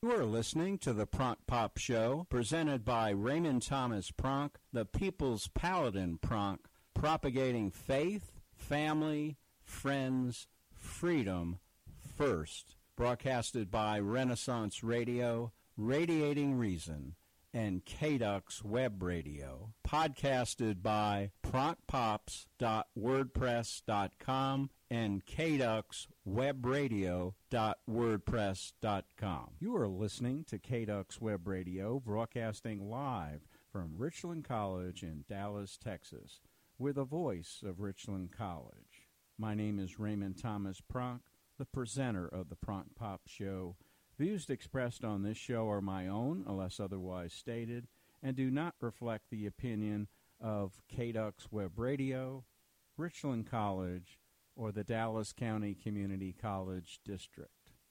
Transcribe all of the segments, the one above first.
You are listening to the Pronk Pop Show, presented by Raymond Thomas Pronk, the People's Paladin Pronk, propagating faith, family, friends, freedom first. Broadcasted by Renaissance Radio, Radiating Reason, and KDUX Web Radio. Podcasted by pronkpops.wordpress.com and kduxwebradio.wordpress.com. You are listening to KDUX Web Radio, broadcasting live from Richland College in Dallas, Texas, with a voice of Richland College. My name is Raymond Thomas Pronk, the presenter of the Pronk Pop Show. Views expressed on this show are my own, unless otherwise stated, and do not reflect the opinion of KDUX Web Radio, Richland College, or the Dallas County Community College District.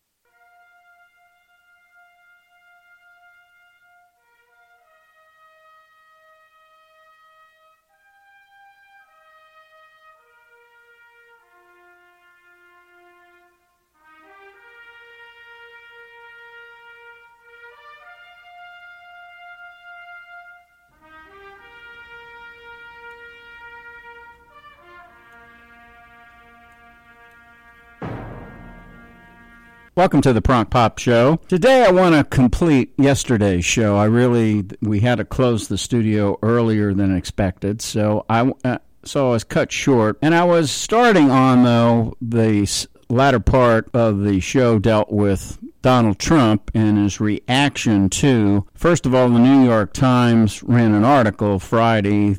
Welcome to the Pronk Pop Show. Today I want to complete yesterday's show. We had to close the studio earlier than expected, so I was cut short. And I was starting on, though, the latter part of the show dealt with Donald Trump and his reaction to, first of all, the New York Times ran an article Friday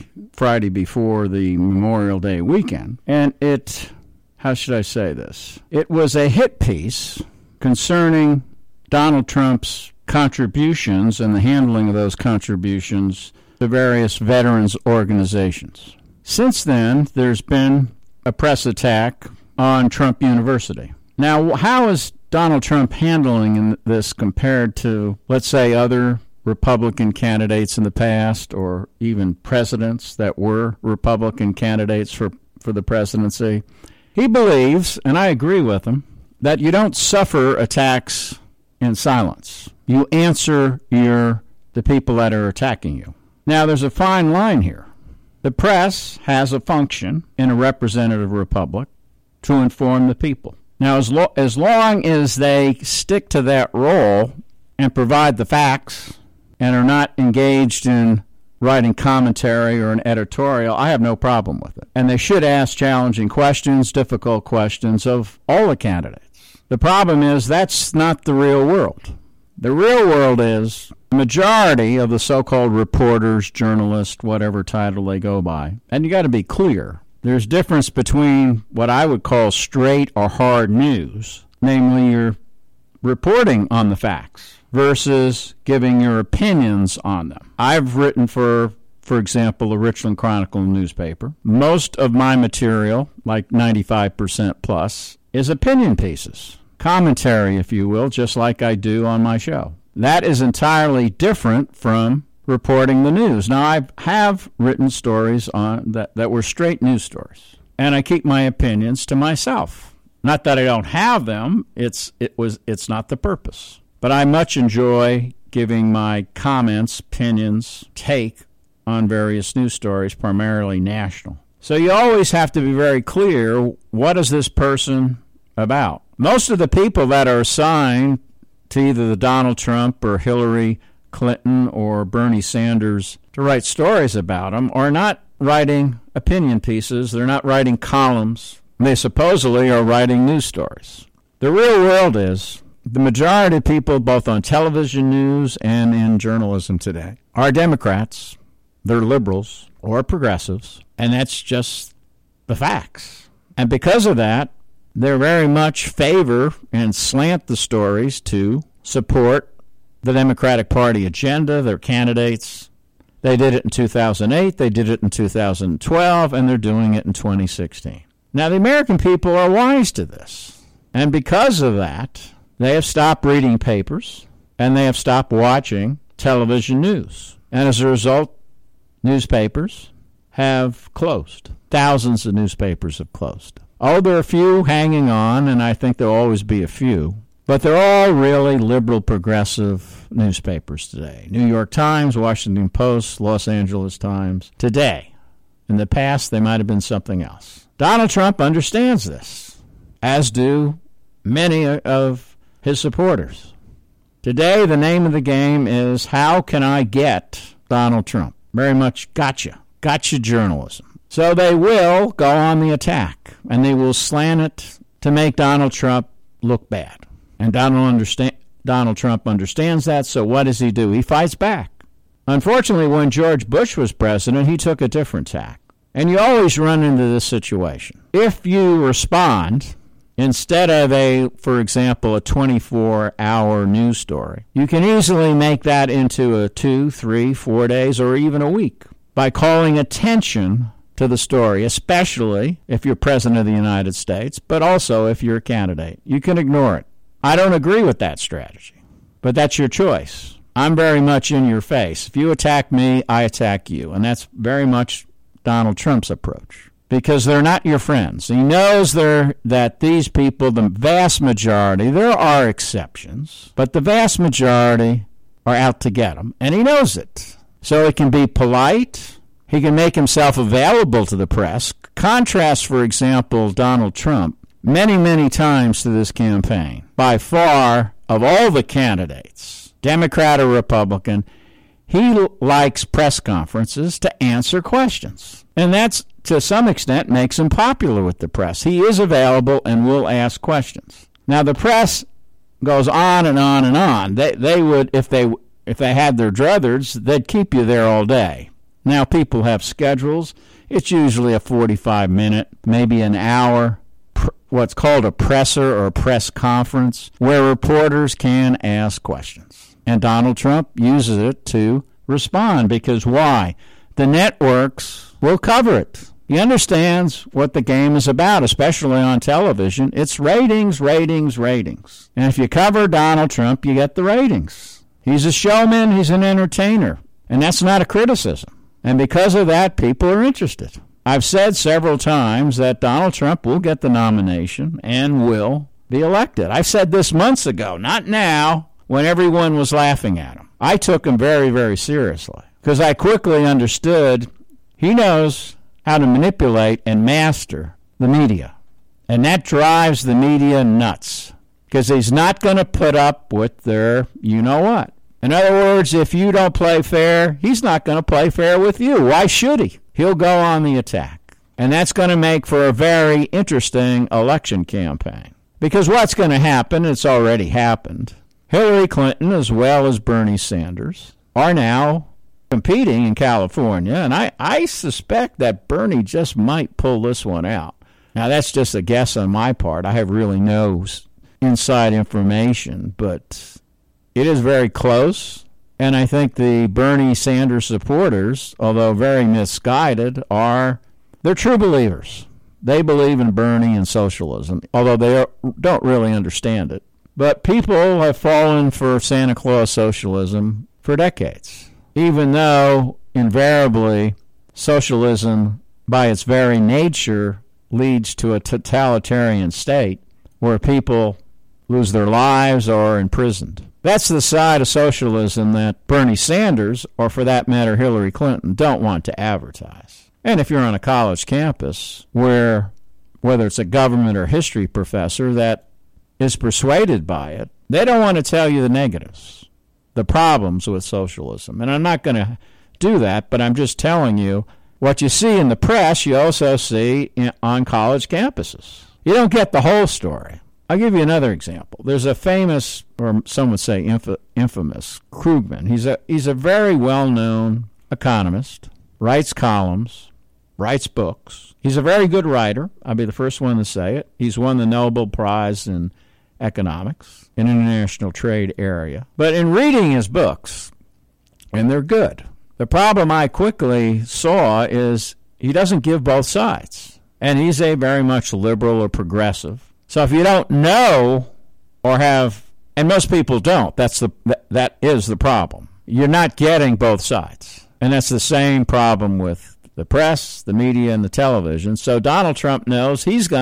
before the Memorial Day weekend, and how should I say this? It was a hit piece concerning Donald Trump's contributions and the handling of those contributions to various veterans organizations. Since then, there's been a press attack on Trump University. Now, how is Donald Trump handling this compared to, let's say, other Republican candidates in the past, or even presidents that were Republican candidates for the presidency? He believes, and I agree with him, that you don't suffer attacks in silence. You answer the people that are attacking you. Now, there's a fine line here. The press has a function in a representative republic to inform the people. Now, as long as they stick to that role and provide the facts and are not engaged in writing commentary or an editorial, I have no problem with it. And they should ask challenging questions, difficult questions of all the candidates. The problem is that's not the real world. The real world is the majority of the so-called reporters, journalists, whatever title they go by. And you got to be clear. There's difference between what I would call straight or hard news, namely your reporting on the facts, versus giving your opinions on them. I've written for example, the Richland Chronicle newspaper. Most of my material, like 95% plus, is opinion pieces, commentary, if you will, just like I do on my show. That is entirely different from reporting the news. Now, I have written stories on that were straight news stories, and I keep my opinions to myself. Not that I don't have them, it's not the purpose. But I much enjoy giving my comments, opinions, take on various news stories, primarily national. So you always have to be very clear, what is this person about? Most of the people that are assigned to either the Donald Trump or Hillary Clinton or Bernie Sanders to write stories about them are not writing opinion pieces. They're not writing columns. They supposedly are writing news stories. The real world is the majority of people, both on television news and in journalism today, are Democrats, they're liberals, or progressives, and that's just the facts. And because of that, they very much favor and slant the stories to support the Democratic Party agenda, their candidates. They did it in 2008, they did it in 2012, and they're doing it in 2016. Now, the American people are wise to this, and because of that, they have stopped reading papers, and they have stopped watching television news. And as a result, newspapers have closed. Thousands of newspapers have closed. Oh, there are a few hanging on, and I think there'll always be a few. But they're all really liberal progressive newspapers today. New York Times, Washington Post, Los Angeles Times. Today. In the past, they might have been something else. Donald Trump understands this, as do many of his supporters. Today, the name of the game is, how can I get Donald Trump? Very much gotcha journalism. So they will go on the attack, and they will slant it to make Donald Trump look bad. And Donald Trump understands that, so what does he do? He fights back. Unfortunately, when George Bush was president, he took a different tack. And you always run into this situation. If you respond, instead of for example, a 24-hour news story, you can easily make that into a 2, 3, 4 days, or even a week by calling attention to the story, especially if you're president of the United States, but also if you're a candidate. You can ignore it. I don't agree with that strategy, but that's your choice. I'm very much in your face. If you attack me, I attack you, and that's very much Donald Trump's approach, because they're not your friends. He knows that these people, the vast majority, there are exceptions, but the vast majority are out to get him, and he knows it. So he can be polite. He can make himself available to the press. Contrast, for example, Donald Trump many, many times to this campaign. By far, of all the candidates, Democrat or Republican, he likes press conferences to answer questions. And that's, to some extent, makes him popular with the press. He is available and will ask questions. Now, the press goes on and on and on. They would, if they had their druthers, they'd keep you there all day. Now, people have schedules. It's usually a 45-minute, maybe an hour, what's called a presser or a press conference, where reporters can ask questions. And Donald Trump uses it to respond, because why? The networks will cover it. He understands what the game is about, especially on television. It's ratings, ratings, ratings. And if you cover Donald Trump, you get the ratings. He's a showman. He's an entertainer. And that's not a criticism. And because of that, people are interested. I've said several times that Donald Trump will get the nomination and will be elected. I said this months ago, not now, when everyone was laughing at him. I took him very, very seriously, because I quickly understood he knows how to manipulate and master the media. And that drives the media nuts, because he's not going to put up with their you-know-what. In other words, if you don't play fair, he's not going to play fair with you. Why should he? He'll go on the attack. And that's going to make for a very interesting election campaign. Because what's going to happen, it's already happened, Hillary Clinton as well as Bernie Sanders are now competing in California. And I suspect that Bernie just might pull this one out. Now, that's just a guess on my part. I have really no inside information, but it is very close. And I think the Bernie Sanders supporters, although very misguided, they're true believers. They believe in Bernie and socialism, although they don't really understand it. But people have fallen for Santa Claus socialism for decades, even though invariably socialism, by its very nature, leads to a totalitarian state where people lose their lives or are imprisoned. That's the side of socialism that Bernie Sanders, or for that matter Hillary Clinton, don't want to advertise. And if you're on a college campus where, whether it's a government or history professor that is persuaded by it, they don't want to tell you the negatives, the problems with socialism. And I'm not going to do that, but I'm just telling you what you see in the press, you also see on college campuses. You don't get the whole story. I'll give you another example. There's a famous, or some would say infamous, Krugman. He's a very well-known economist, writes columns, writes books. He's a very good writer. I'll be the first one to say it. He's won the Nobel Prize in economics in international trade area. But in reading his books, and they're good, the problem I quickly saw is he doesn't give both sides. And he's a very much liberal or progressive. So if you don't know or have, and most people don't, that is the problem. You're not getting both sides. And that's the same problem with the press, the media, and the television. So Donald Trump knows he's going to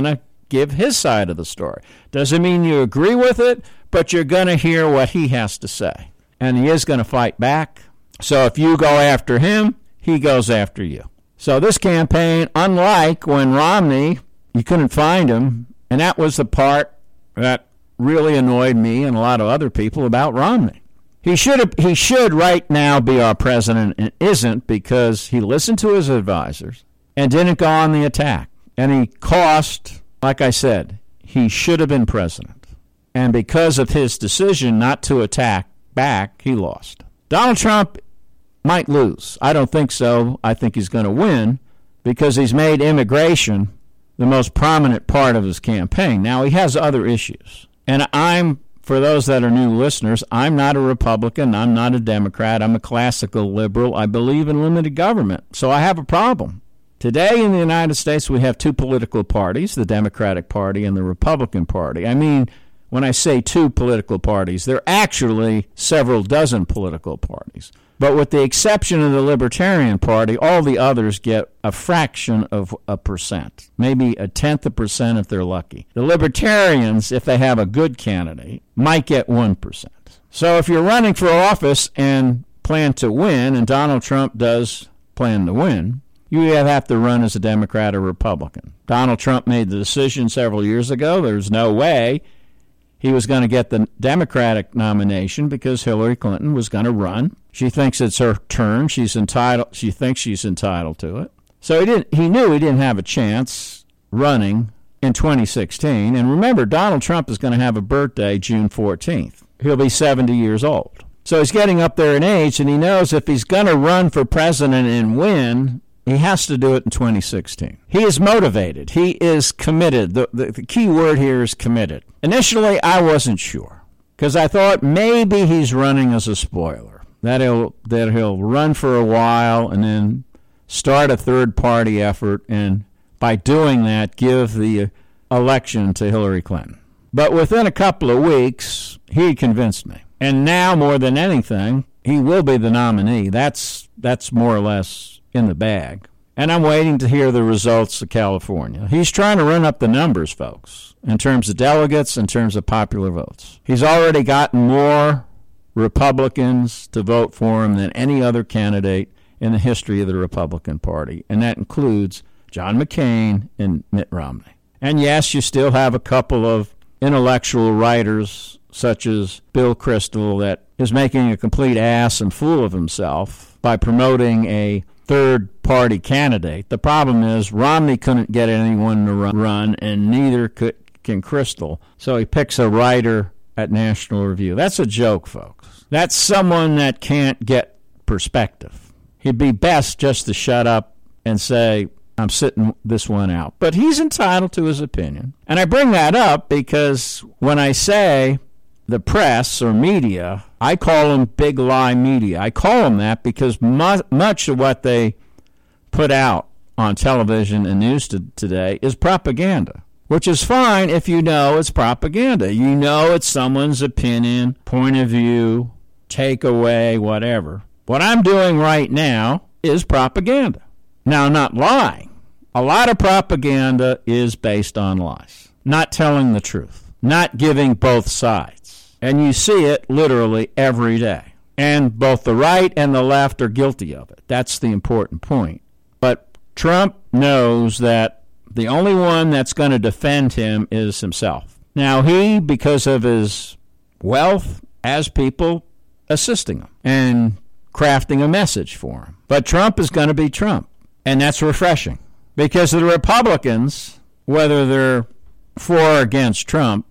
give his side of the story. Doesn't mean you agree with it, but you're going to hear what he has to say. And he is going to fight back. So if you go after him, he goes after you. So this campaign, unlike when Romney, you couldn't find him, and that was the part that really annoyed me and a lot of other people about Romney. He should right now be our president and isn't, because he listened to his advisors and didn't go on the attack. And he cost, like I said, he should have been president. And because of his decision not to attack back, he lost. Donald Trump might lose. I don't think so. I think he's going to win because he's made immigration the most prominent part of his campaign. Now, he has other issues. And for those that are new listeners, I'm not a Republican. I'm not a Democrat. I'm a classical liberal. I believe in limited government. So I have a problem. Today in the United States, we have two political parties, the Democratic Party and the Republican Party. I mean, when I say two political parties, there are actually several dozen political parties. But with the exception of the Libertarian Party, all the others get a fraction of a percent, maybe 0.1% if they're lucky. The Libertarians, if they have a good candidate, might get 1%. So if you're running for office and plan to win, and Donald Trump does plan to win, you have to run as a Democrat or Republican. Donald Trump made the decision several years ago. There's no way he was going to get the Democratic nomination because Hillary Clinton was going to run. She thinks it's her turn. She thinks she's entitled to it. So he knew he didn't have a chance running in 2016. And remember, Donald Trump is going to have a birthday June 14th. He'll be 70 years old. So he's getting up there in age, and he knows if he's going to run for president and win, he has to do it in 2016. He is motivated. He is committed. The key word here is committed. Initially, I wasn't sure because I thought maybe he's running as a spoiler, that he'll run for a while and then start a third-party effort, and by doing that, give the election to Hillary Clinton. But within a couple of weeks, he convinced me. And now, more than anything, he will be the nominee. That's more or less in the bag. And I'm waiting to hear the results of California. He's trying to run up the numbers, folks, in terms of delegates, in terms of popular votes. He's already gotten more Republicans to vote for him than any other candidate in the history of the Republican Party, and that includes John McCain and Mitt Romney. And yes, you still have a couple of intellectual writers such as Bill Kristol that is making a complete ass and fool of himself by promoting a third-party candidate. The problem is Romney couldn't get anyone to run, and neither can Kristol. So he picks a writer at National Review. That's a joke, folks. That's someone that can't get perspective. He'd be best just to shut up and say, I'm sitting this one out. But he's entitled to his opinion. And I bring that up because when I say the press or media, I call them big lie media. I call them that because much of what they put out on television and news today is propaganda, which is fine if you know it's propaganda. You know it's someone's opinion, point of view, takeaway, whatever. What I'm doing right now is propaganda. Now, I'm not lying. A lot of propaganda is based on lies, not telling the truth, not giving both sides. And you see it literally every day. And both the right and the left are guilty of it. That's the important point. But Trump knows that the only one that's going to defend him is himself. Now, he, because of his wealth, has people assisting him and crafting a message for him. But Trump is going to be Trump. And that's refreshing. Because the Republicans, whether they're for or against Trump,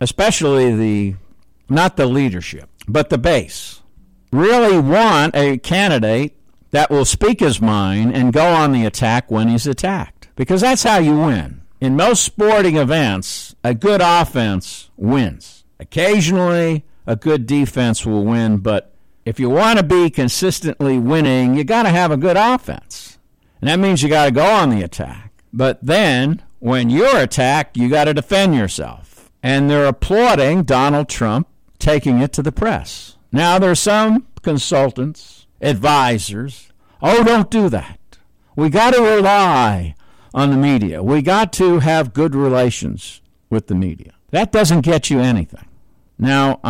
especially not the leadership, but the base, really want a candidate that will speak his mind and go on the attack when he's attacked. Because that's how you win. In most sporting events, a good offense wins. Occasionally, a good defense will win, but if you want to be consistently winning, you got to have a good offense. And that means you got to go on the attack. But then, when you're attacked, you got to defend yourself. And they're applauding Donald Trump taking it to the press. Now, there's some consultants, advisors, don't do that. We got to rely on the media. We got to have good relations with the media. That doesn't get you anything. Now,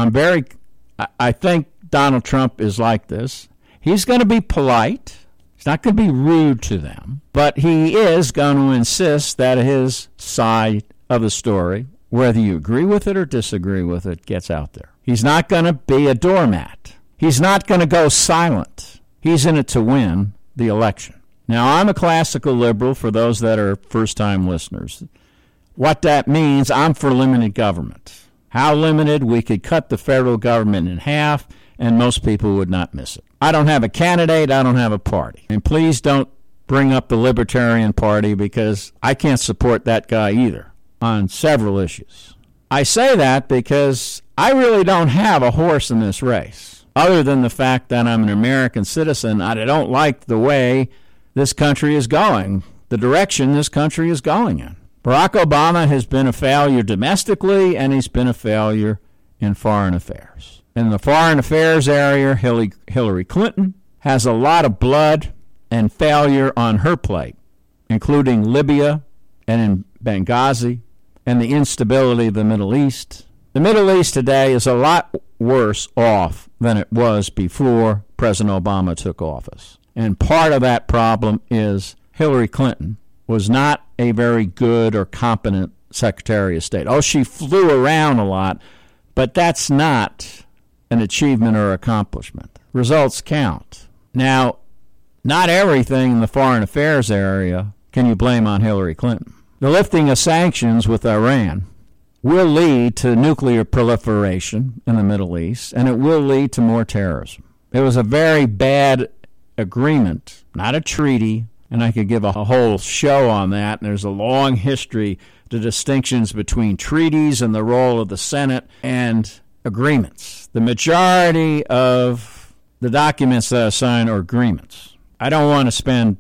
I think Donald Trump is like this. He's going to be polite. He's not going to be rude to them, but he is going to insist that his side of the story, whether you agree with it or disagree with it, gets out there. He's not going to be a doormat. He's not going to go silent. He's in it to win the election. Now, I'm a classical liberal for those that are first-time listeners. What that means, I'm for limited government. How limited? We could cut the federal government in half, and most people would not miss it. I don't have a candidate. I don't have a party. And please don't bring up the Libertarian Party because I can't support that guy either on several issues. I say that because I really don't have a horse in this race, other than the fact that I'm an American citizen. I don't like the way this country is going, the direction this country is going in. Barack Obama has been a failure domestically, and he's been a failure in foreign affairs. In the foreign affairs area, Hillary Clinton has a lot of blood and failure on her plate, including Libya and in Benghazi and the instability of the Middle East. The Middle East today is a lot worse off than it was before President Obama took office. And part of that problem is Hillary Clinton was not a very good or competent Secretary of State. Oh, she flew around a lot, but that's not an achievement or accomplishment. Results count. Now, not everything in the foreign affairs area can you blame on Hillary Clinton. The lifting of sanctions with Iran will lead to nuclear proliferation in the Middle East, and it will lead to more terrorism. It was a very bad agreement, not a treaty, and I could give a whole show on that. And there's a long history, the distinctions between treaties and the role of the Senate and agreements. The majority of the documents that are signed are agreements. I don't want to spend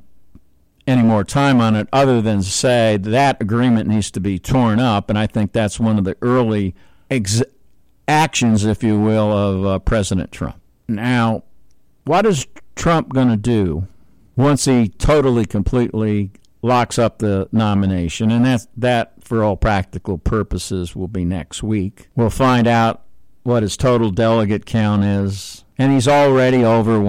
any more time on it other than to say that agreement needs to be torn up, and I think that's one of the early actions, if you will, of President Trump. Now, what is Trump going to do once he totally, completely locks up the nomination? And that, for all practical purposes, will be next week. We'll find out what his total delegate count is, and he's already over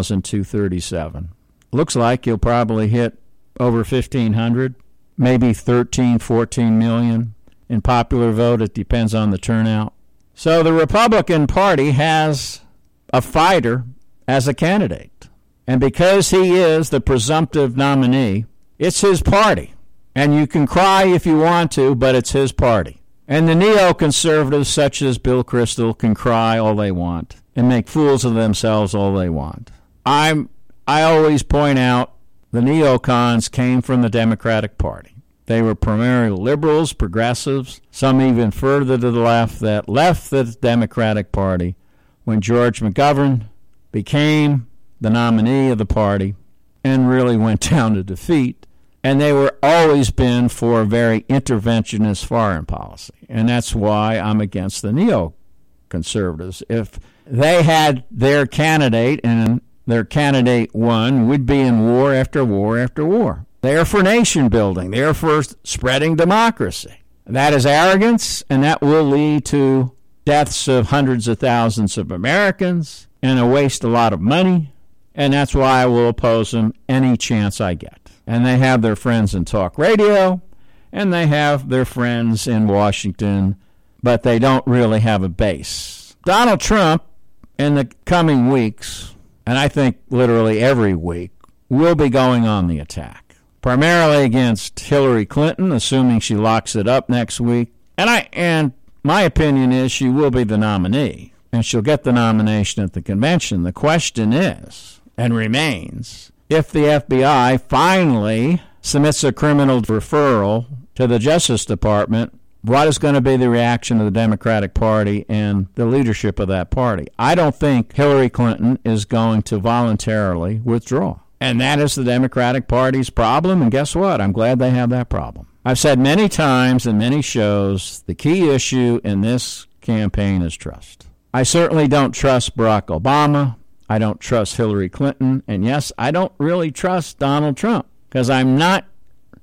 1,237. Looks like he'll probably hit over 1,500, maybe 13, 14 million in popular vote. It depends on the turnout. So the Republican Party has a fighter as a candidate. And because he is the presumptive nominee, it's his party. And you can cry if you want to, but it's his party. And the neoconservatives, such as Bill Kristol, can cry all they want and make fools of themselves all they want. I always point out the neocons came from the Democratic Party. They were primarily liberals, progressives, some even further to the left that left the Democratic Party when George McGovern became the nominee of the party and really went down to defeat. And they were always been for a very interventionist foreign policy. And that's why I'm against the neoconservatives. If they had their candidate and their candidate won, we'd be in war after war after war. They are for nation building. They are for spreading democracy. That is arrogance, and that will lead to deaths of hundreds of thousands of Americans and a waste a lot of money. And that's why I will oppose them any chance I get. And they have their friends in talk radio, and they have their friends in Washington, but they don't really have a base. Donald Trump, in the coming weeks, and I think literally every week, will be going on the attack, primarily against Hillary Clinton, assuming she locks it up next week. And my opinion is she will be the nominee, and she'll get the nomination at the convention. The question is, and remains, if the FBI finally submits a criminal referral to the Justice Department, what is going to be the reaction of the Democratic Party and the leadership of that party? I don't think Hillary Clinton is going to voluntarily withdraw. And that is the Democratic Party's problem, and guess what? I'm glad they have that problem. I've said many times in many shows, the key issue in this campaign is trust. I certainly don't trust Barack Obama. I don't trust Hillary Clinton. And yes, I don't really trust Donald Trump because I'm not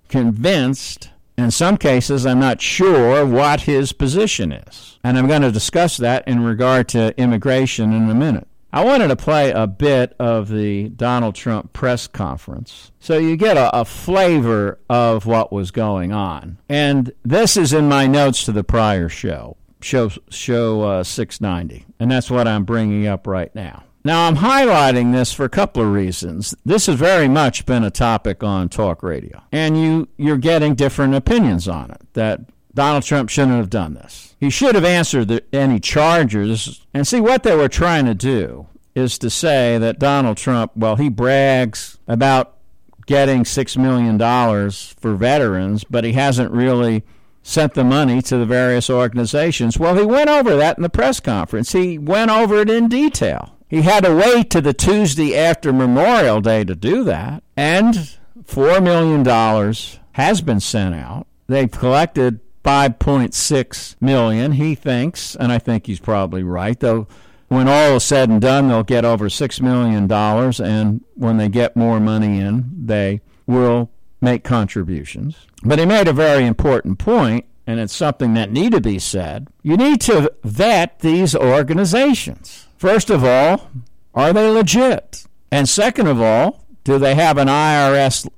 convinced. In some cases, I'm not sure what his position is. And I'm going to discuss that in regard to immigration in a minute. I wanted to play a bit of the Donald Trump press conference so you get a flavor of what was going on. And this is in my notes to the prior show 690. And that's what I'm bringing up right now. Now, I'm highlighting this for a couple of reasons. This has very much been a topic on talk radio. And you're getting different opinions on it, that Donald Trump shouldn't have done this. He should have answered any charges. And see, what they were trying to do is to say that Donald Trump, well, he brags about getting $6 million for veterans, but he hasn't really sent the money to the various organizations. Well, he went over that in the press conference. He went over it in detail. He had to wait to the Tuesday after Memorial Day to do that. And $4 million has been sent out. They've collected $5.6 million, he thinks, and I think he's probably right, though when all is said and done, they'll get over $6 million, and when they get more money in, they will make contributions. But he made a very important point, and it's something that need to be said. You need to vet these organizations. First of all, are they legit? And second of all, do they have an IRS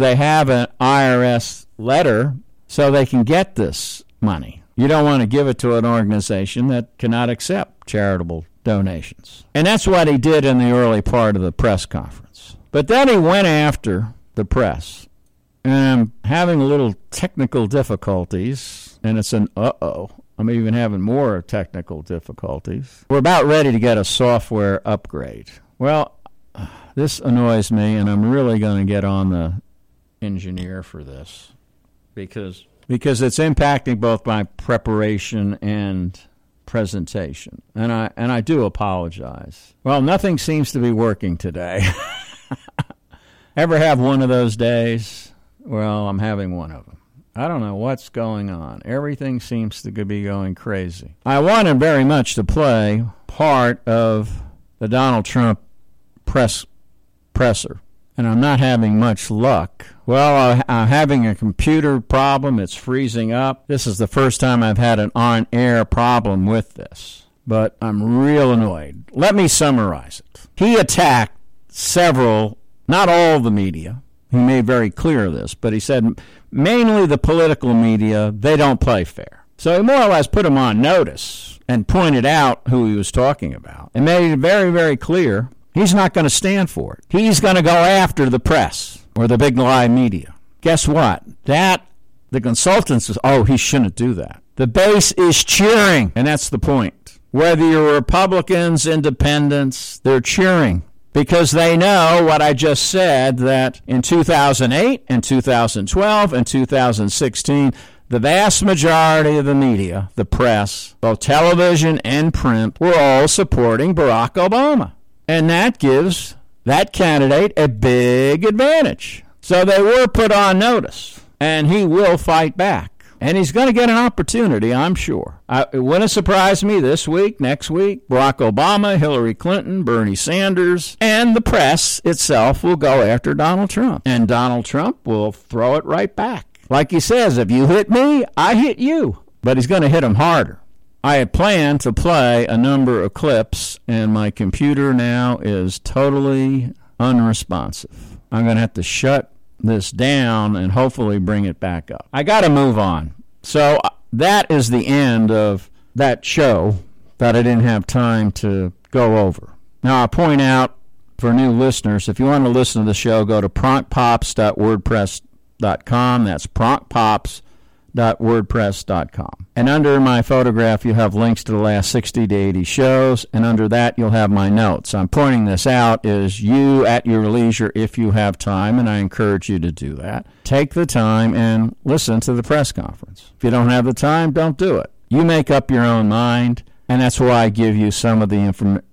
letter so they can get this money? You don't want to give it to an organization that cannot accept charitable donations. And that's what he did in the early part of the press conference. But then he went after the press. And I'm having a little technical difficulties, and it's an I'm even having more technical difficulties. We're about ready to get a software upgrade. Well, this annoys me, and I'm really going to get on the engineer for this because it's impacting both my preparation and presentation. And I do apologize. Well, nothing seems to be working today. Ever have one of those days? Well, I'm having one of them. I don't know what's going on. Everything seems to be going crazy. I wanted very much to play part of the Donald Trump presser, and I'm not having much luck. Well, I'm having a computer problem. It's freezing up. This is the first time I've had an on-air problem with this, but I'm real annoyed. Let me summarize it. He attacked several, not all the media. He made very clear this, but he said mainly the political media, they don't play fair. So he more or less put him on notice and pointed out who he was talking about and made it very, very clear he's not going to stand for it. He's going to go after the press or the big lie media. Guess what? The consultants is, he shouldn't do that. The base is cheering, and that's the point. Whether you're Republicans, independents, they're cheering. Because they know what I just said, that in 2008 and 2012 and 2016, the vast majority of the media, the press, both television and print, were all supporting Barack Obama. And that gives that candidate a big advantage. So they were put on notice, and he will fight back. And he's going to get an opportunity, I'm sure. It wouldn't surprise me this week, next week. Barack Obama, Hillary Clinton, Bernie Sanders, and the press itself will go after Donald Trump. And Donald Trump will throw it right back. Like he says, if you hit me, I hit you. But he's going to hit him harder. I had planned to play a number of clips, and my computer now is totally unresponsive. I'm going to have to shut this down and hopefully bring it back up. I got to move on. So that is the end of that show that I didn't have time to go over. Now, I'll point out for new listeners, if you want to listen to the show, go to proncpops.wordpress.com. That's proncpops.wordpress.com. And under my photograph, you have links to the last 60 to 80 shows, and under that, you'll have my notes. I'm pointing this out as you, at your leisure, if you have time, and I encourage you to do that. Take the time and listen to the press conference. If you don't have the time, don't do it. You make up your own mind, and that's why I give you some of the information.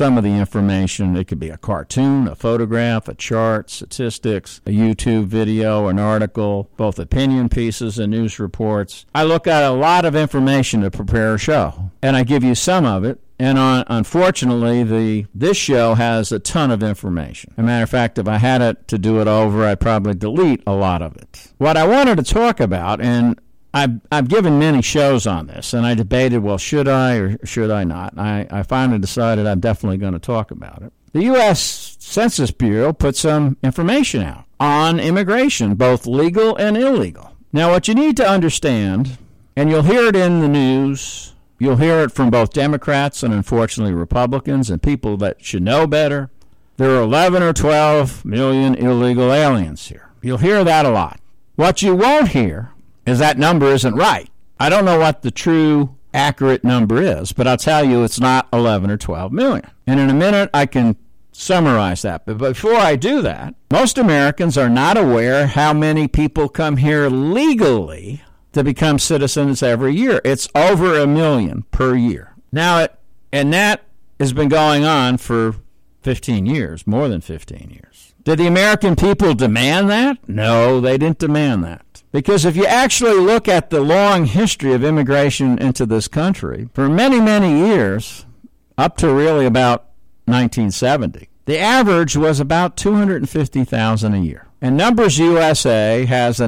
It could be a cartoon, a photograph, a chart, statistics, a YouTube video, an article, both opinion pieces and news reports. I look at a lot of information to prepare a show, and I give you some of it And unfortunately, this show has a ton of information. As a matter of fact, if I had it to do it over, I'd probably delete a lot of it. What I wanted to talk about, and I've given many shows on this, and I debated, well, should I or should I not? I finally decided I'm definitely going to talk about it. The U.S. Census Bureau put some information out on immigration, both legal and illegal. Now, what you need to understand, and you'll hear it in the news, you'll hear it from both Democrats and, unfortunately, Republicans and people that should know better, there are 11 or 12 million illegal aliens here. You'll hear that a lot. What you won't hear is that number isn't right. I don't know what the true accurate number is, but I'll tell you it's not 11 or 12 million. And in a minute, I can summarize that. But before I do that, most Americans are not aware how many people come here legally to become citizens every year. It's over 1 million per year. Now, and that has been going on for 15 years, more than 15 years. Did the American people demand that? No, they didn't demand that. Because if you actually look at the long history of immigration into this country, for many, many years, up to really about 1970, the average was about 250,000 a year. And Numbers USA has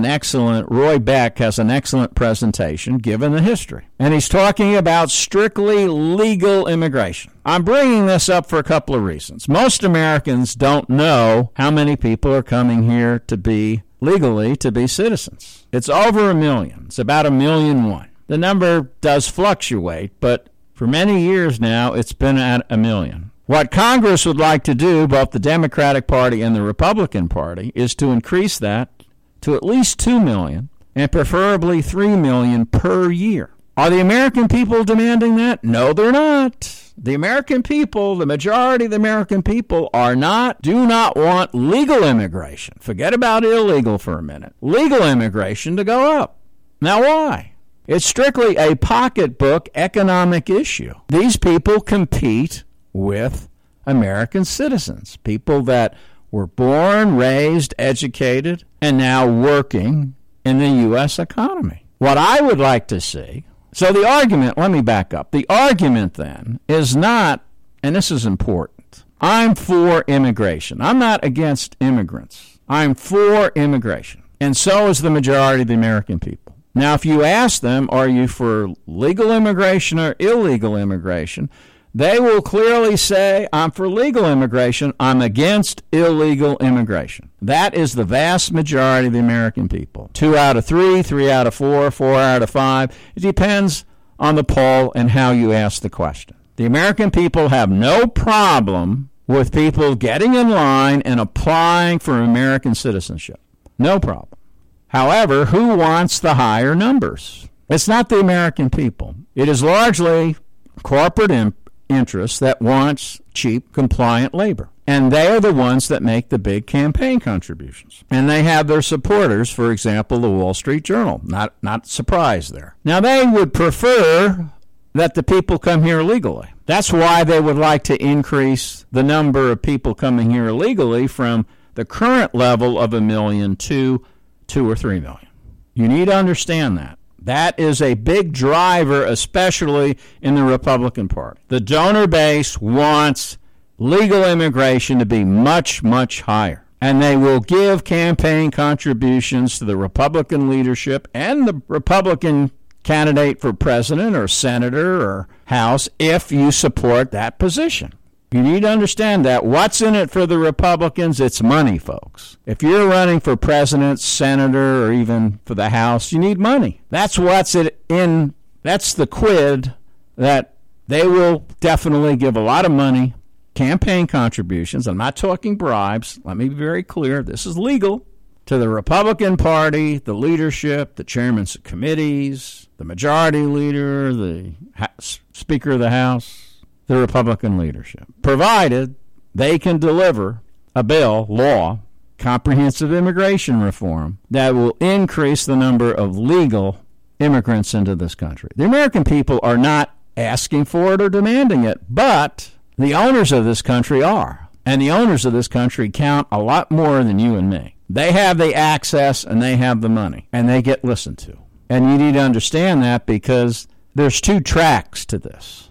Roy Beck has an excellent presentation given the history. And he's talking about strictly legal immigration. I'm bringing this up for a couple of reasons. Most Americans don't know how many people are coming here to be legally to be citizens. It's over 1 million. It's about 1,000,001. The number does fluctuate, but for many years now, it's been at 1 million. What Congress would like to do, both the Democratic Party and the Republican Party, is to increase that to at least 2 million and preferably 3 million per year. Are the American people demanding that? No, they're not. The American people, the majority of the American people do not want legal immigration. Forget about illegal for a minute. Legal immigration to go up. Now, why? It's strictly a pocketbook economic issue. These people compete with American citizens, people that were born, raised, educated, and now working in the U.S. economy. What I would like to see, so the argument, let me back up. The argument then is not, and this is important, I'm for immigration. I'm not against immigrants. I'm for immigration. And so is the majority of the American people. Now, if you ask them, are you for legal immigration or illegal immigration, they will clearly say, I'm for legal immigration. I'm against illegal immigration. That is the vast majority of the American people. 2 out of 3, 3 out of 4, 4 out of 5. It depends on the poll and how you ask the question. The American people have no problem with people getting in line and applying for American citizenship. No problem. However, who wants the higher numbers? It's not the American people. It is largely corporate interests that wants cheap, compliant labor. And they are the ones that make the big campaign contributions. And they have their supporters, for example, the Wall Street Journal. Not surprised there. Now, they would prefer that the people come here legally. That's why they would like to increase the number of people coming here illegally from the current level of 1 million to 2 or 3 million. You need to understand that. That is a big driver, especially in the Republican Party. The donor base wants legal immigration to be much, much higher. And they will give campaign contributions to the Republican leadership and the Republican candidate for president or senator or House if you support that position. You need to understand that. What's in it for the Republicans? It's money, folks. If you're running for president, senator, or even for the House, you need money. That's what's in. That's the quid that they will definitely give a lot of money, campaign contributions. I'm not talking bribes. Let me be very clear. This is legal. To the Republican Party, the leadership, the chairmen of committees, the majority leader, the Speaker of the House, the Republican leadership, provided they can deliver a bill, law, comprehensive immigration reform that will increase the number of legal immigrants into this country. The American people are not asking for it or demanding it, but the owners of this country are. And the owners of this country count a lot more than you and me. They have the access and they have the money, and they get listened to. And you need to understand that because there's 2 tracks to this.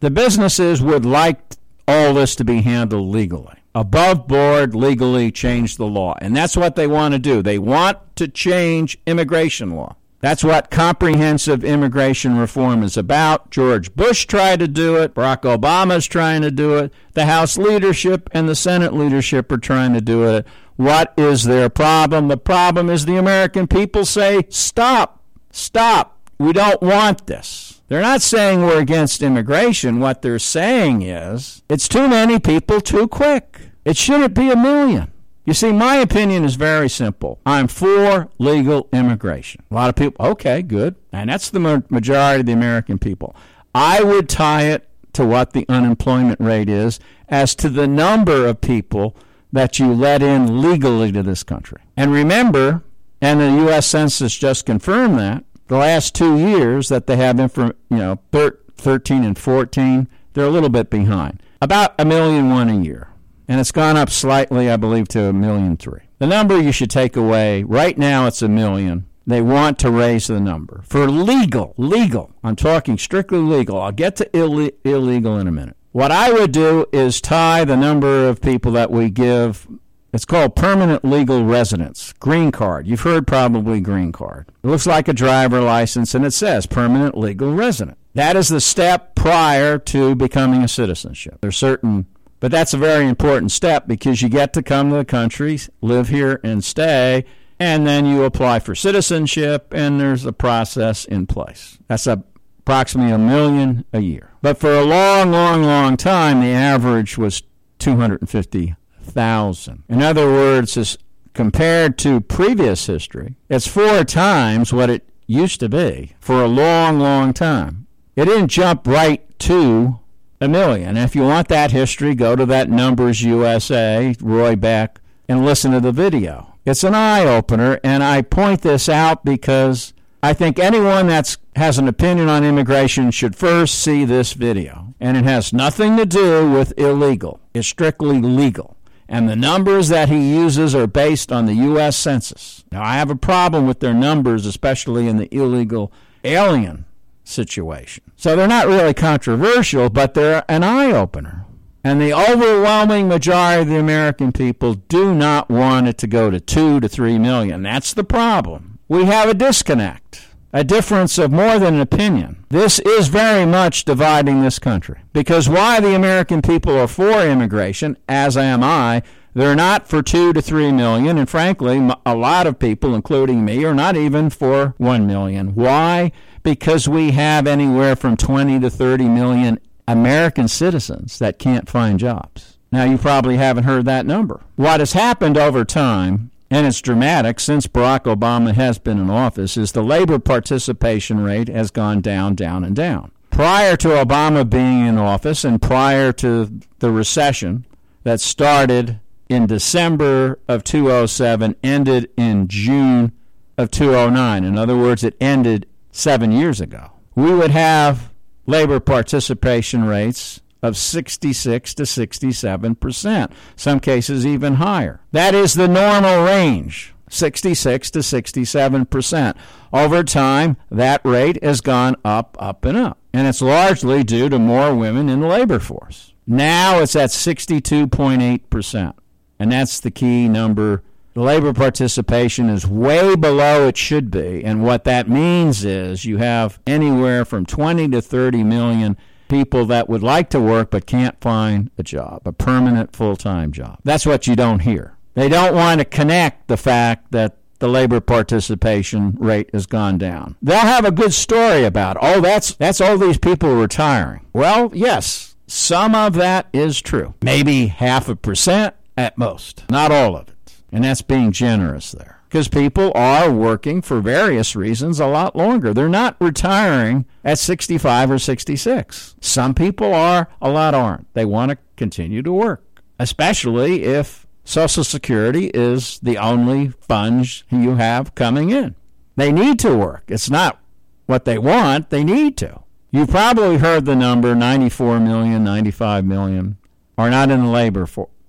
The businesses would like all this to be handled legally. Above board, legally change the law. And that's what they want to do. They want to change immigration law. That's what comprehensive immigration reform is about. George Bush tried to do it. Barack Obama's trying to do it. The House leadership and the Senate leadership are trying to do it. What is their problem? The problem is the American people say, stop, stop. We don't want this. They're not saying we're against immigration. What they're saying is it's too many people too quick. It shouldn't be 1 million. You see, my opinion is very simple. I'm for legal immigration. A lot of people, okay, good. And that's the majority of the American people. I would tie it to what the unemployment rate is as to the number of people that you let in legally to this country. And remember, and the U.S. Census just confirmed that, the last 2 years that they have, 13 and 14, they're a little bit behind. About 1.1 million a year. And it's gone up slightly, I believe, to 1.3 million. The number you should take away, right now it's 1 million. They want to raise the number. For legal, I'm talking strictly legal. I'll get to illegal in a minute. What I would do is tie the number of people that we give, it's called permanent legal residence, green card. You've heard probably green card. It looks like a driver license, and it says permanent legal resident. That is the step prior to becoming a citizenship. There's certain... But that's a very important step because you get to come to the country, live here and stay, and then you apply for citizenship, and there's a process in place. That's approximately 1 million a year. But for a long time, the average was 250,000. In other words, as compared to previous history, it's 4 times what it used to be for a long time. It didn't jump right to 1 million. If you want that history, go to that Numbers USA, Roy Beck, and listen to the video. It's an eye-opener, and I point this out because I think anyone that has an opinion on immigration should first see this video. And it has nothing to do with illegal. It's strictly legal. And the numbers that he uses are based on the U.S. Census. Now, I have a problem with their numbers, especially in the illegal alien situation. So they're not really controversial, but they're an eye-opener. And the overwhelming majority of the American people do not want it to go to 2 to 3 million. That's the problem. We have a disconnect, a difference of more than an opinion. This is very much dividing this country. Because while the American people are for immigration, as am I, they're not for 2 to 3 million. And frankly, a lot of people, including me, are not even for 1 million. Why? Because we have anywhere from 20 to 30 million American citizens that can't find jobs. Now, you probably haven't heard that number. What has happened over time, and it's dramatic since Barack Obama has been in office, is the labor participation rate has gone down, and down. Prior to Obama being in office and prior to the recession that started in December of 2007, ended in June of 2009. In other words, it ended 7 years ago. We would have labor participation rates of 66 to 67%, some cases even higher. That is the normal range, 66 to 67%. Over time, that rate has gone up, and up. And it's largely due to more women in the labor force. Now it's at 62.8%, and that's the key number. The labor participation is way below it should be, and what that means is you have anywhere from 20 to 30 million people that would like to work but can't find a job, a permanent full-time job. That's what you don't hear. They don't want to connect the fact that the labor participation rate has gone down. They'll have a good story about, that's all these people retiring. Well, yes, some of that is true. Maybe 0.5% at most, not all of it. And that's being generous there. Because people are working for various reasons a lot longer. They're not retiring at 65 or 66. Some people are, a lot aren't. They want to continue to work, especially if Social Security is the only funds you have coming in. They need to work. It's not what they want. They need to. You've probably heard the number 94 million, 95 million are not in the labor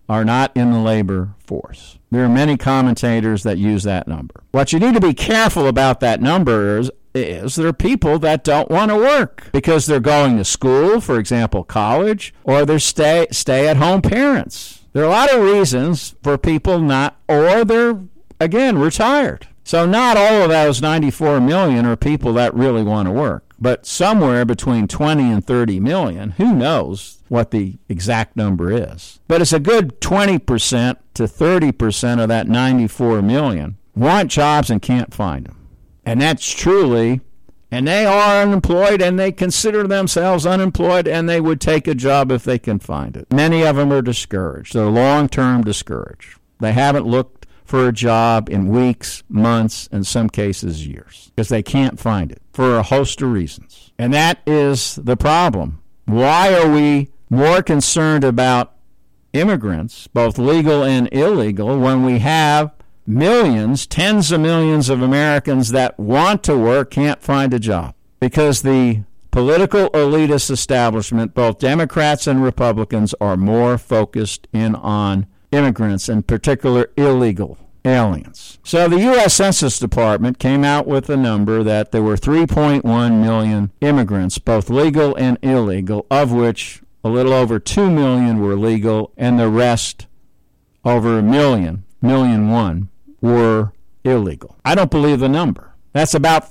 force. There are many commentators that use that number. What you need to be careful about that number is there are people that don't want to work because they're going to school, for example, college, or they're stay-at-home parents. There are a lot of reasons for people not, or they're, again, retired. So not all of those 94 million are people that really want to work, but somewhere between 20 and 30 million, who knows what the exact number is. But it's a good 20% to 30% of that 94 million want jobs and can't find them. And that's truly, and they are unemployed, and they consider themselves unemployed, and they would take a job if they can find it. Many of them are discouraged. They're long-term discouraged. They haven't looked for a job in weeks, months, in some cases years, because they can't find it for a host of reasons. And that is the problem. Why are we more concerned about immigrants, both legal and illegal, when we have millions, tens of millions of Americans that want to work, can't find a job? Because the political elitist establishment, both Democrats and Republicans, are more focused in on immigrants, in particular illegal aliens. So the U.S. Census Department came out with a number that there were 3.1 million immigrants, both legal and illegal, of which a little over 2 million were legal, and the rest, over 1,100,000, were illegal. I don't believe the number. That's about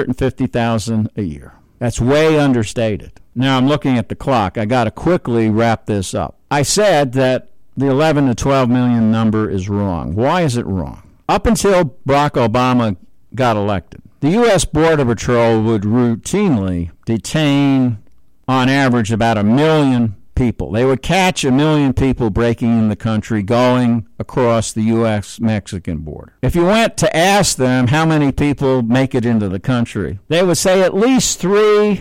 550,000 a year. That's way understated. Now I'm looking at the clock. I got to quickly wrap this up. I said that the 11 to 12 million number is wrong. Why is it wrong? Up until Barack Obama got elected, the U.S. Border Patrol would routinely detain, on average, about 1 million people. They would catch 1 million people breaking in the country, going across the U.S.-Mexican border. If you went to ask them how many people make it into the country, they would say at least three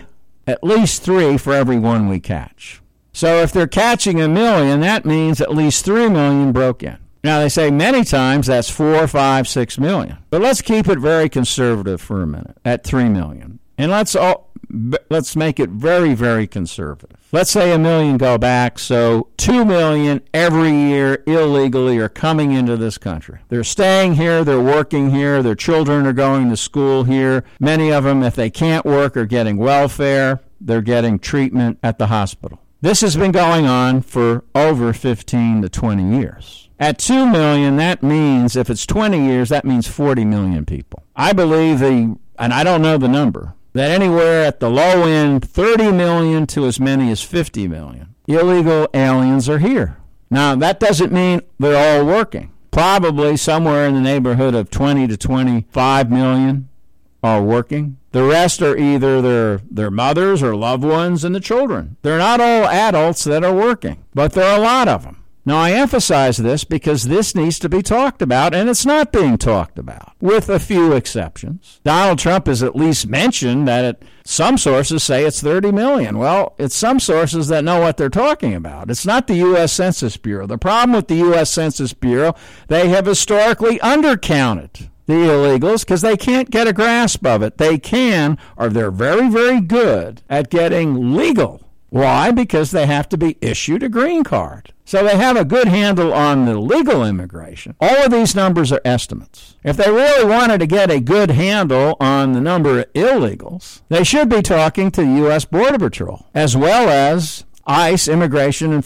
for every one we catch. So if they're catching 1 million, that means at least 3 million broke in. Now, they say many times that's 4, 5, 6 million. But let's keep it very conservative for a minute at 3 million. And let's make it very, very conservative. Let's say 1 million go back, so 2 million every year illegally are coming into this country. They're staying here, they're working here, their children are going to school here. Many of them, if they can't work, are getting welfare. They're getting treatment at the hospital. This has been going on for over 15 to 20 years. At 2 million, that means, if it's 20 years, that means 40 million people. I believe and I don't know the number, that anywhere at the low end, 30 million to as many as 50 million illegal aliens are here. Now, that doesn't mean they're all working. Probably somewhere in the neighborhood of 20 to 25 million are working. The rest are either their mothers or loved ones and the children. They're not all adults that are working, but there are a lot of them. Now, I emphasize this because this needs to be talked about, and it's not being talked about, with a few exceptions. Donald Trump has at least mentioned that some sources say it's 30 million. Well, it's some sources that know what they're talking about. It's not the U.S. Census Bureau. The problem with the U.S. Census Bureau, they have historically undercounted the illegals because they can't get a grasp of it. They're very, very good at getting legal. Why? Because they have to be issued a green card. So they have a good handle on the legal immigration. All of these numbers are estimates. If they really wanted to get a good handle on the number of illegals, they should be talking to the U.S. Border Patrol, as well as ICE, Immigration's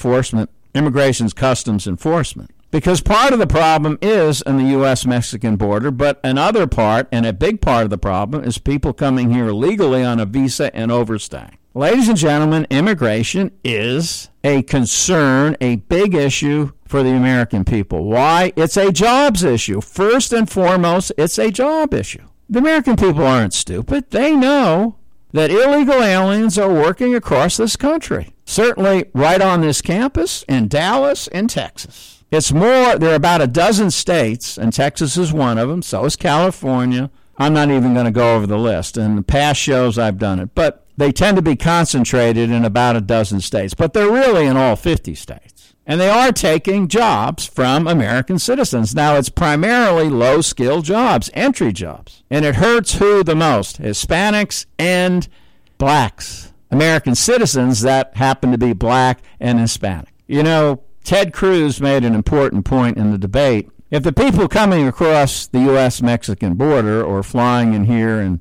Customs Enforcement. Because part of the problem is in the U.S.-Mexican border, but another part, and a big part of the problem, is people coming here legally on a visa and overstaying. Ladies and gentlemen, immigration is a concern, a big issue for the American people. Why? It's a jobs issue. First and foremost, it's a job issue. The American people aren't stupid. They know that illegal aliens are working across this country. Certainly right on this campus, in Dallas, in Texas. There are about a dozen states, and Texas is one of them, so is California. I'm not even going to go over the list. In the past shows, I've done it. But they tend to be concentrated in about a dozen states. But they're really in all 50 states. And they are taking jobs from American citizens. Now, it's primarily low-skilled jobs, entry jobs. And it hurts who the most? Hispanics and blacks. American citizens that happen to be black and Hispanic. You know, Ted Cruz made an important point in the debate. If the people coming across the U.S.-Mexican border or flying in here and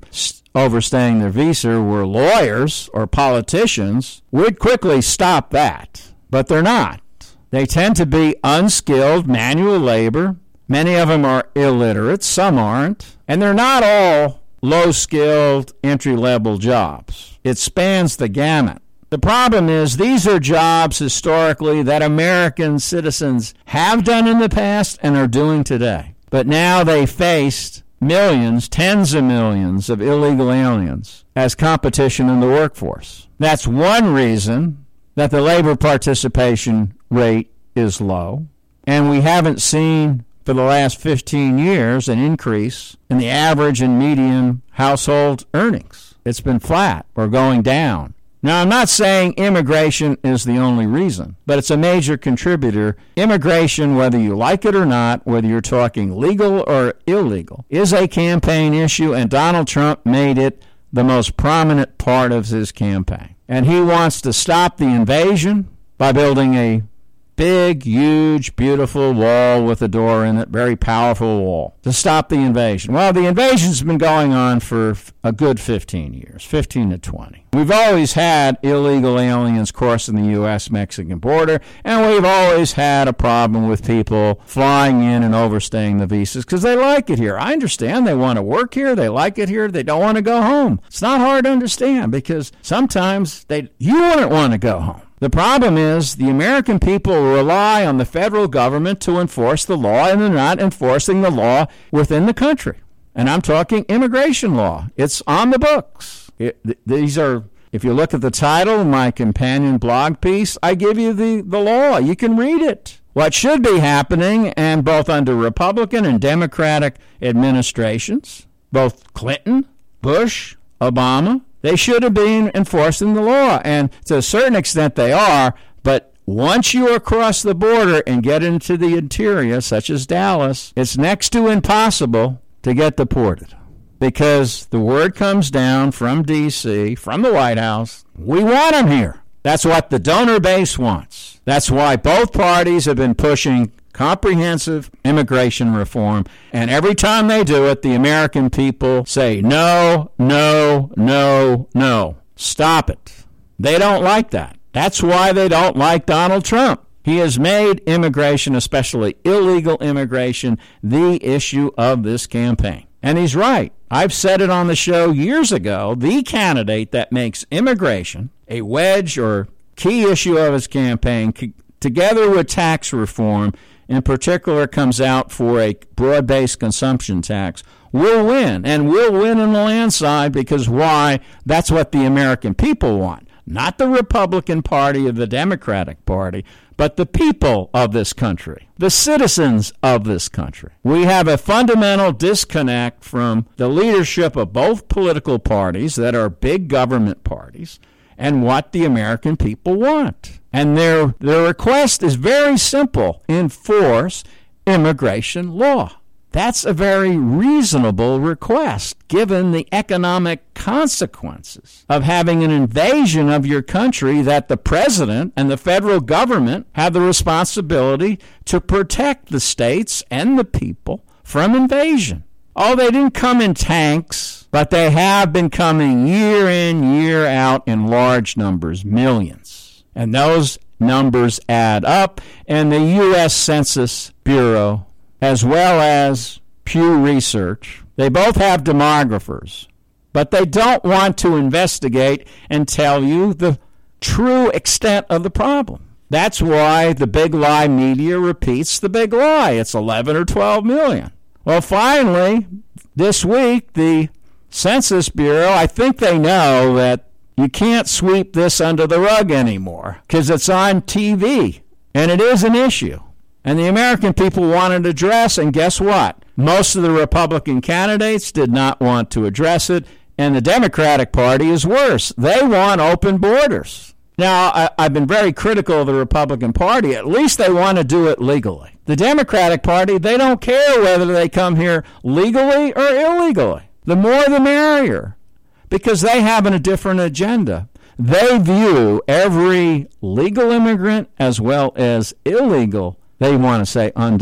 overstaying their visa were lawyers or politicians, we'd quickly stop that. But they're not. They tend to be unskilled manual labor. Many of them are illiterate. Some aren't. And they're not all low-skilled, entry-level jobs. It spans the gamut. The problem is these are jobs historically that American citizens have done in the past and are doing today. But now they faced millions, tens of millions of illegal aliens as competition in the workforce. That's one reason that the labor participation rate is low. And we haven't seen for the last 15 years an increase in the average and median household earnings. It's been flat or going down. Now, I'm not saying immigration is the only reason, but it's a major contributor. Immigration, whether you like it or not, whether you're talking legal or illegal, is a campaign issue, and Donald Trump made it the most prominent part of his campaign. And he wants to stop the invasion by building a big, huge, beautiful wall with a door in it, very powerful wall, to stop the invasion. Well, the invasion's been going on for a good 15 years, 15 to 20. We've always had illegal aliens crossing the U.S.-Mexican border, and we've always had a problem with people flying in and overstaying the visas because they like it here. I understand they want to work here, they like it here, they don't want to go home. It's not hard to understand because sometimes you wouldn't want to go home. The problem is the American people rely on the federal government to enforce the law, and they're not enforcing the law within the country. And I'm talking immigration law. It's on the books. These are, if you look at the title of my companion blog piece, I give you the law. You can read it. What should be happening, and both under Republican and Democratic administrations, both Clinton, Bush, Obama, they should have been enforcing the law, and to a certain extent they are, but once you cross the border and get into the interior, such as Dallas, it's next to impossible to get deported because the word comes down from D.C., from the White House, we want them here. That's what the donor base wants. That's why both parties have been pushing comprehensive immigration reform, and every time they do it, the American people say, no, no, no, no. Stop it. They don't like that. That's why they don't like Donald Trump. He has made immigration, especially illegal immigration, the issue of this campaign. And he's right. I've said it on the show years ago. The candidate that makes immigration a wedge or key issue of his campaign, together with tax reform, in particular comes out for a broad-based consumption tax, will win. And will win in the landslide because why? That's what the American people want. Not the Republican Party or the Democratic Party, but the people of this country, the citizens of this country. We have a fundamental disconnect from the leadership of both political parties that are big government parties and what the American people want. And their request is very simple: enforce immigration law. That's a very reasonable request, given the economic consequences of having an invasion of your country that the president and the federal government have the responsibility to protect the states and the people from invasion. Oh, they didn't come in tanks, but they have been coming year in, year out in large numbers, millions. And those numbers add up, and the U.S. Census Bureau, as well as Pew Research, they both have demographers, but they don't want to investigate and tell you the true extent of the problem. That's why the big lie media repeats the big lie. It's 11 or 12 million. Well, finally, this week, the Census Bureau, I think they know that you can't sweep this under the rug anymore because it's on TV, and it is an issue. And the American people wanted to address, and guess what? Most of the Republican candidates did not want to address it, and the Democratic Party is worse. They want open borders. Now, I've been very critical of the Republican Party. At least they want to do it legally. The Democratic Party, they don't care whether they come here legally or illegally. The more the merrier, because they have a different agenda. They view every legal immigrant as well as illegal, they want to say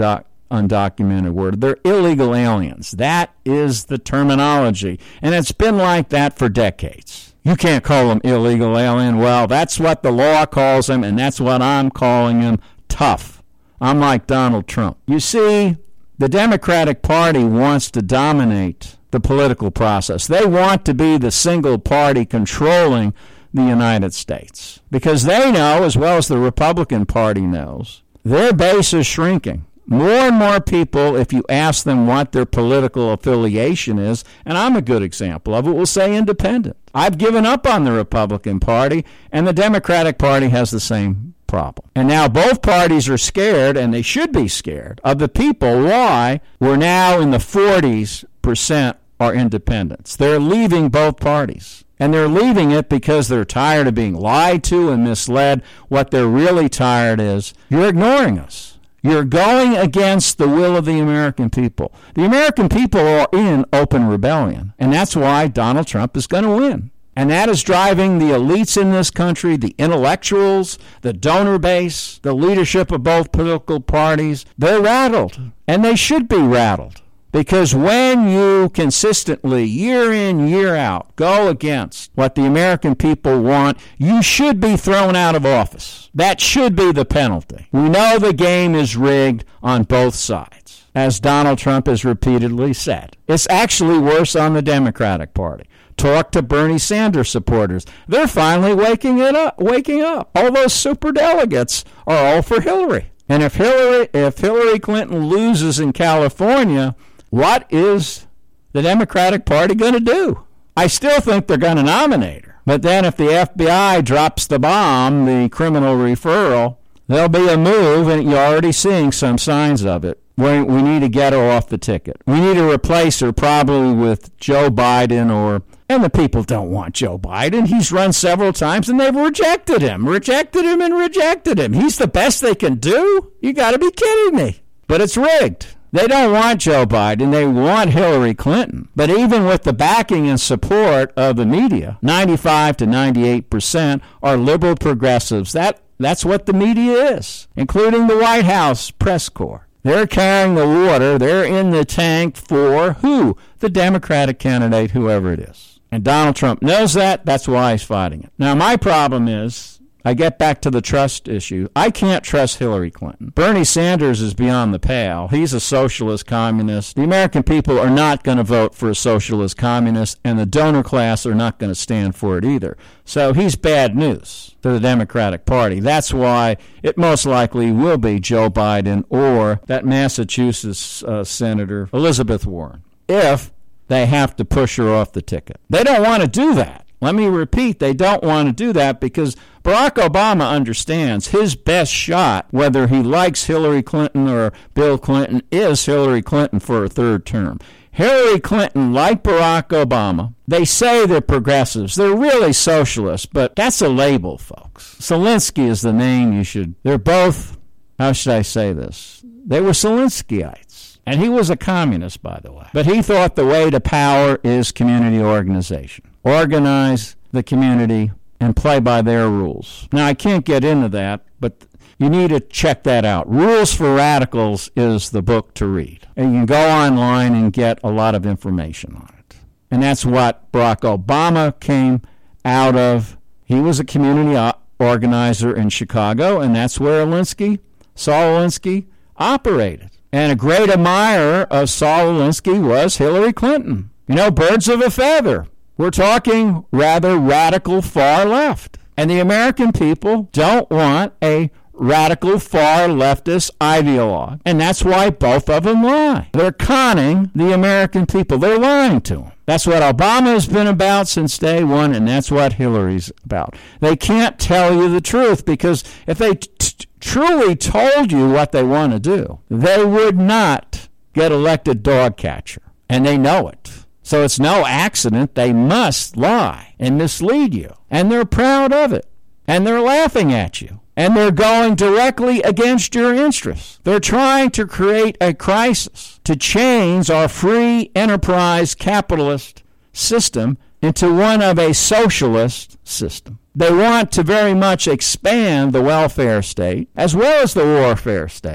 undocumented word. They're illegal aliens. That is the terminology. And it's been like that for decades. You can't call them illegal alien. Well, that's what the law calls them, and that's what I'm calling them. Tough. I'm like Donald Trump. You see, the Democratic Party wants to dominate the political process. They want to be the single party controlling the United States because they know, as well as the Republican Party knows, their base is shrinking. More and more people, if you ask them what their political affiliation is, and I'm a good example of it, will say independent. I've given up on the Republican Party, and the Democratic Party has the same problem. And now both parties are scared, and they should be scared, of the people. Why? We're now in the 40% are independents. They're leaving both parties. And they're leaving it because they're tired of being lied to and misled. What they're really tired is, you're ignoring us. You're going against the will of the American people. The American people are in open rebellion, and that's why Donald Trump is going to win. And that is driving the elites in this country, the intellectuals, the donor base, the leadership of both political parties. They're rattled, and they should be rattled. Because when you consistently, year in, year out, go against what the American people want, you should be thrown out of office. That should be the penalty. We know the game is rigged on both sides, as Donald Trump has repeatedly said. It's actually worse on the Democratic Party. Talk to Bernie Sanders supporters. They're finally waking up. All those superdelegates are all for Hillary. And if Hillary Clinton loses in California, what is the Democratic Party going to do? I still think they're going to nominate her. But then if the FBI drops the bomb, the criminal referral, there'll be a move, and you're already seeing some signs of it. We need to get her off the ticket. We need to replace her probably with Joe Biden and the people don't want Joe Biden. He's run several times, and they've rejected him. He's the best they can do? You got to be kidding me. But it's rigged. They don't want Joe Biden. They want Hillary Clinton. But even with the backing and support of the media, 95 to 98% are liberal progressives. That's what the media is, including the White House press corps. They're carrying the water. They're in the tank for who? The Democratic candidate, whoever it is. And Donald Trump knows that. That's why he's fighting it. Now, my problem is, I get back to the trust issue. I can't trust Hillary Clinton. Bernie Sanders is beyond the pale. He's a socialist communist. The American people are not going to vote for a socialist communist, and the donor class are not going to stand for it either. So he's bad news to the Democratic Party. That's why it most likely will be Joe Biden or that Massachusetts Senator Elizabeth Warren, if they have to push her off the ticket. They don't want to do that. Let me repeat, they don't want to do that because Barack Obama understands his best shot, whether he likes Hillary Clinton or Bill Clinton, is Hillary Clinton for a third term. Hillary Clinton, like Barack Obama, they say they're progressives. They're really socialists, but that's a label, folks. Zelensky is the name they're both, how should I say this? They were Zelenskyites. And he was a communist, by the way. But he thought the way to power is community organization. Organize the community and play by their rules. Now, I can't get into that, but you need to check that out. Rules for Radicals is the book to read. And you can go online and get a lot of information on it. And that's what Barack Obama came out of. He was a community organizer in Chicago, and that's where Saul Alinsky, operated. And a great admirer of Saul Alinsky was Hillary Clinton. You know, birds of a feather. We're talking rather radical far left. And the American people don't want a radical far leftist ideologue. And that's why both of them lie. They're conning the American people. They're lying to them. That's what Obama has been about since day one, and that's what Hillary's about. They can't tell you the truth because if they truly told you what they want to do, they would not get elected dog catcher. And they know it. So it's no accident they must lie and mislead you. And they're proud of it. And they're laughing at you. And they're going directly against your interests. They're trying to create a crisis to change our free enterprise capitalist system into one of a socialist system. They want to very much expand the welfare state as well as the warfare state.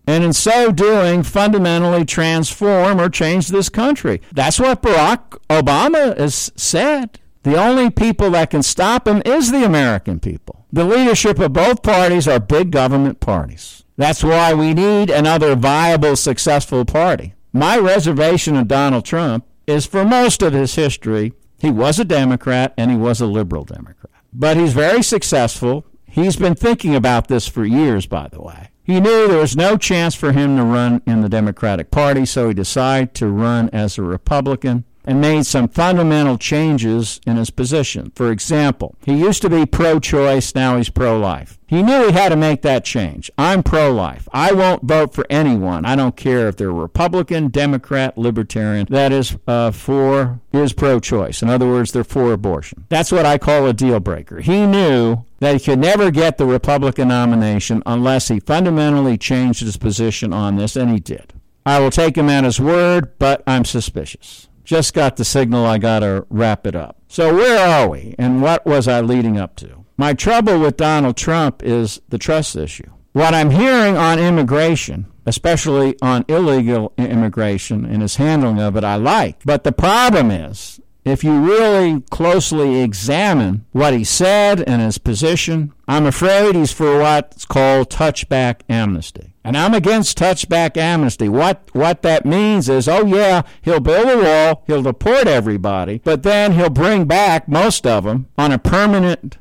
and in so doing, fundamentally transform or change this country. That's what Barack Obama has said. The only people that can stop him is the American people. The leadership of both parties are big government parties. That's why we need another viable, successful party. My reservation of Donald Trump is for most of his history, he was a Democrat and he was a liberal Democrat. But he's very successful. He's been thinking about this for years, by the way. He knew there was no chance for him to run in the Democratic Party, so he decided to run as a Republican and made some fundamental changes in his position. For example, he used to be pro-choice, now he's pro-life. He knew he had to make that change. I'm pro-life. I won't vote for anyone. I don't care if they're Republican, Democrat, Libertarian. That is pro-choice. In other words, they're for abortion. That's what I call a deal breaker. He knew that he could never get the Republican nomination unless he fundamentally changed his position on this, and he did. I will take him at his word, but I'm suspicious. Just got the signal I got to wrap it up. So where are we, and what was I leading up to? My trouble with Donald Trump is the trust issue. What I'm hearing on immigration, especially on illegal immigration and his handling of it, I like. But the problem is, if you really closely examine what he said and his position, I'm afraid he's for what's called touchback amnesty. And I'm against touchback amnesty. What that means is, oh yeah, he'll build a wall, he'll deport everybody, but then he'll bring back most of them on a permanent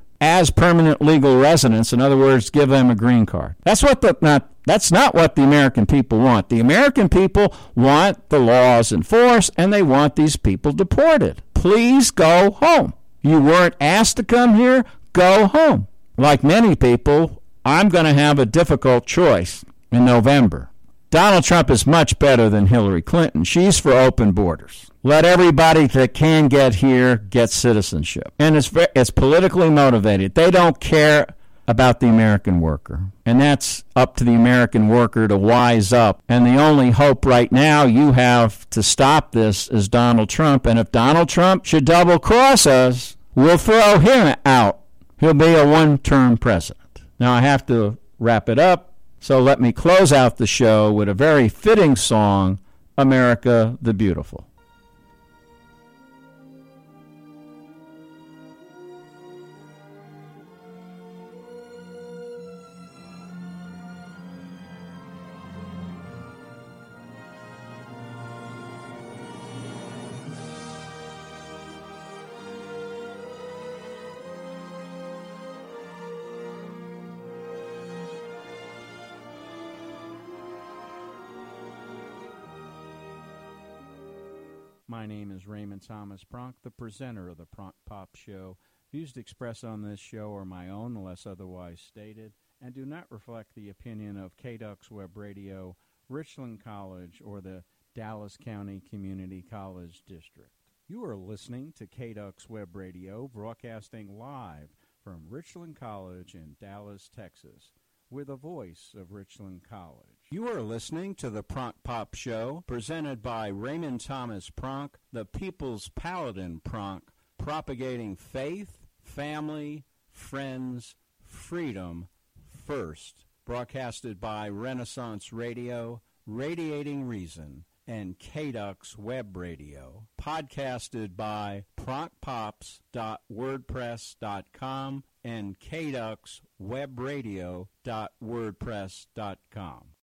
legal residence. In other words, give them a green card. That's not what the American people want. The American people want the laws enforced, and they want these people deported. Please go home. You weren't asked to come here, go home. Like many people, I'm going to have a difficult choice in November. Donald Trump is much better than Hillary Clinton. She's for open borders. Let everybody that can get here get citizenship. And it's politically motivated. They don't care about the American worker. And that's up to the American worker to wise up. And the only hope right now you have to stop this is Donald Trump. And if Donald Trump should double-cross us, we'll throw him out. He'll be a one-term president. Now, I have to wrap it up, so let me close out the show with a very fitting song, America the Beautiful. My name is Raymond Thomas Pronk, the presenter of the Pronk Pop Show. Views expressed on this show are my own, unless otherwise stated, and do not reflect the opinion of KDUX Web Radio, Richland College, or the Dallas County Community College District. You are listening to KDUX Web Radio, broadcasting live from Richland College in Dallas, Texas. With a voice of Richland College. You are listening to the Pronk Pop Show, presented by Raymond Thomas Pronk, the People's Paladin Pronk, propagating faith, family, friends, freedom first. Broadcasted by Renaissance Radio, Radiating Reason, and KDUX Web Radio. Podcasted by pronkpops.wordpress.com and kduxwebradio.wordpress.com.